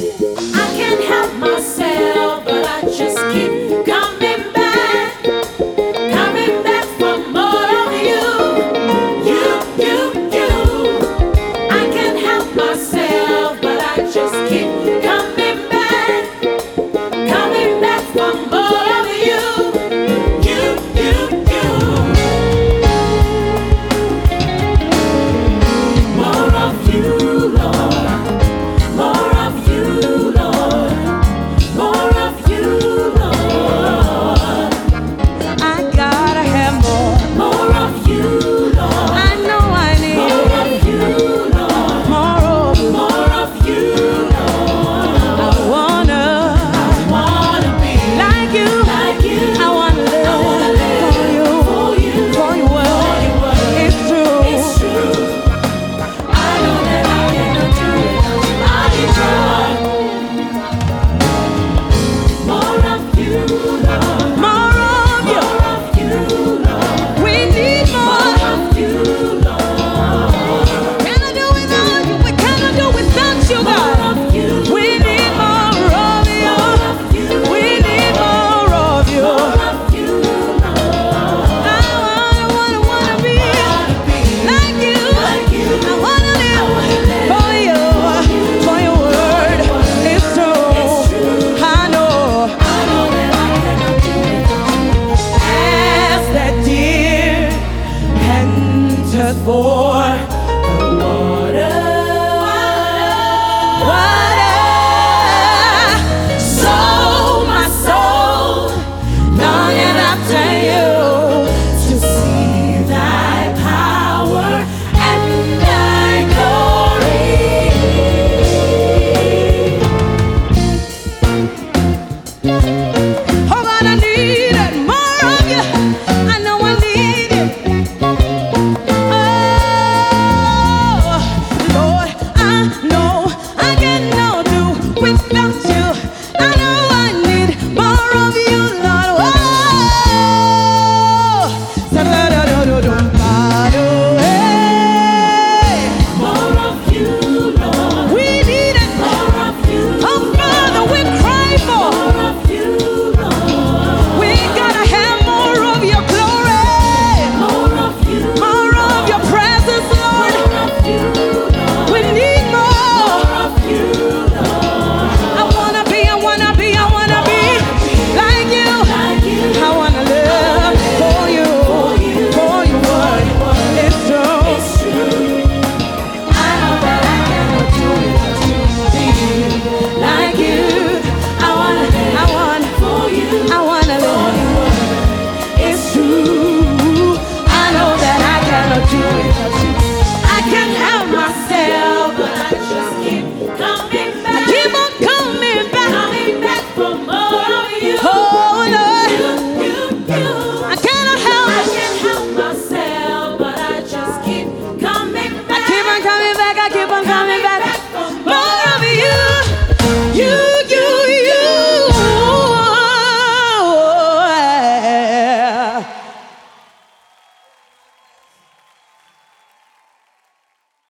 I can't help myself, but I just keep coming back for more of you, you. I can't help myself, but I just keep coming back for more of you, you. More of you, Lord. More of you, Lord. More of you, Lord. I gotta have more. More of you, Lord. I know I need More of you, Lord. more of you. More of you, Lord. I wanna be like you. like you. I wanna live for you. For your word. It's true. It's true. I know that I cannot do it on my own. More of you, Lord. More of you. More of you, Lord. We need more. More of you, Lord. Cannot do without you. We cannot do without you, More God. of you. We need more of you. More of you. We need more of you. More of you, Lord. I wanna be like you. I wanna live for you. For your word is true. I know. As that deer panteth for the water,